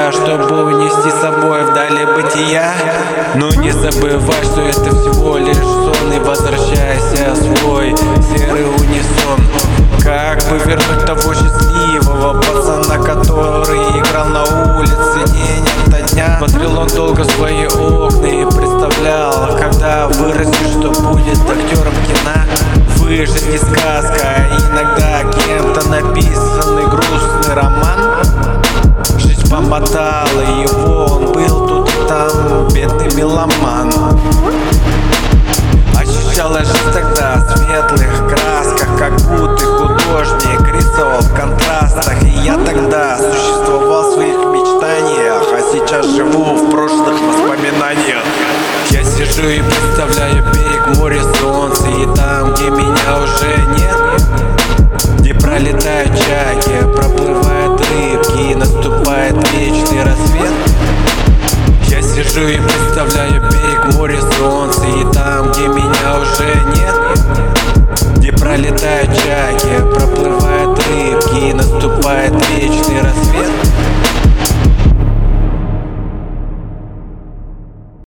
себя, чтобы унести с собой вдали бытия. Но не забывай, что это всего лишь сон, и возвращайся в свой серый унисон. Как бы вернуть того счастливого пацана, который играл на улице день ото дня? Смотрел он долго в свои окна и представлял, когда вырастет, что будет актером кино. Выжить не сказка, а иногда кем-то написанный грустный роман. Жизнь помотала его, он был тут и там, бедный меломан. Ощущалась жизнь тогда в светлых красках, как будто художник рисовал в контрастах. И я тогда существовал в своих мечтаниях, а сейчас живу в прошлых воспоминаниях. Я сижу и представляю